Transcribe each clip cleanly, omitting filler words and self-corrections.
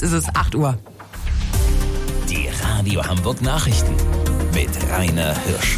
Jetzt ist es 8 Uhr. Die Radio Hamburg Nachrichten mit Rainer Hirsch.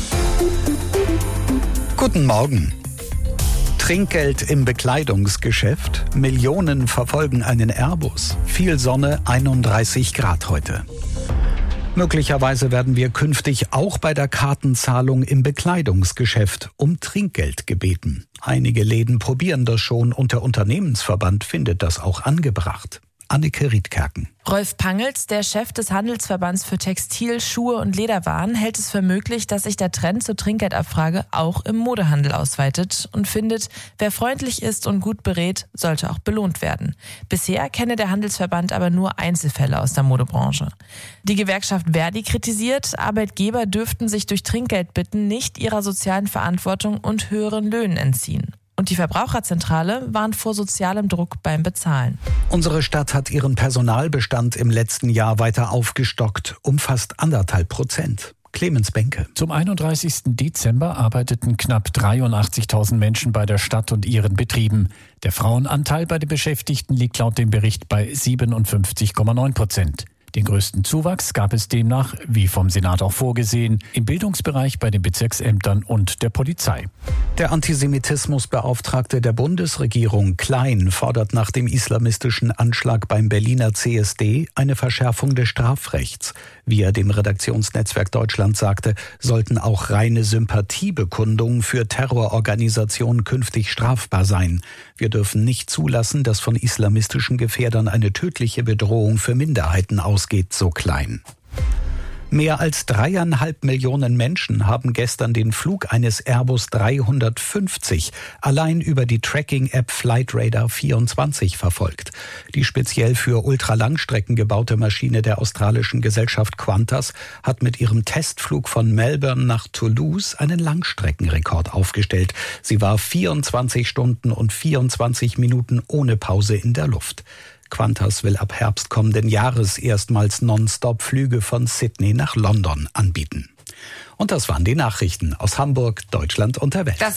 Guten Morgen. Trinkgeld im Bekleidungsgeschäft. Millionen verfolgen einen Airbus. Viel Sonne, 31 Grad heute. Möglicherweise werden wir künftig auch bei der Kartenzahlung im Bekleidungsgeschäft um Trinkgeld gebeten. Einige Läden probieren das schon und der Unternehmensverband findet das auch angebracht. Anneke Riedkerken. Rolf Pangels, der Chef des Handelsverbands für Textil-, Schuhe- und Lederwaren, hält es für möglich, dass sich der Trend zur Trinkgeldabfrage auch im Modehandel ausweitet und findet, wer freundlich ist und gut berät, sollte auch belohnt werden. Bisher kenne der Handelsverband aber nur Einzelfälle aus der Modebranche. Die Gewerkschaft Verdi kritisiert, Arbeitgeber dürften sich durch Trinkgeldbitten nicht ihrer sozialen Verantwortung und höheren Löhnen entziehen. Und die Verbraucherzentrale warnt vor sozialem Druck beim Bezahlen. Unsere Stadt hat ihren Personalbestand im letzten Jahr weiter aufgestockt, um fast 1,5%. Clemens Benke. Zum 31. Dezember arbeiteten knapp 83.000 Menschen bei der Stadt und ihren Betrieben. Der Frauenanteil bei den Beschäftigten liegt laut dem Bericht bei 57,9%. Den größten Zuwachs gab es demnach, wie vom Senat auch vorgesehen, im Bildungsbereich bei den Bezirksämtern und der Polizei. Der Antisemitismusbeauftragte der Bundesregierung Klein fordert nach dem islamistischen Anschlag beim Berliner CSD eine Verschärfung des Strafrechts. Wie er dem Redaktionsnetzwerk Deutschland sagte, sollten auch reine Sympathiebekundungen für Terrororganisationen künftig strafbar sein. Wir dürfen nicht zulassen, dass von islamistischen Gefährdern eine tödliche Bedrohung für Minderheiten ausgeht, so Klein. Mehr als 3,5 Millionen Menschen haben gestern den Flug eines Airbus 350 allein über die Tracking-App Flightradar 24 verfolgt. Die speziell für Ultralangstrecken gebaute Maschine der australischen Gesellschaft Qantas hat mit ihrem Testflug von Melbourne nach Toulouse einen Langstreckenrekord aufgestellt. Sie war 24 Stunden und 24 Minuten ohne Pause in der Luft. Qantas will ab Herbst kommenden Jahres erstmals Nonstop-Flüge von Sydney nach London anbieten. Und das waren die Nachrichten aus Hamburg, Deutschland und der Welt.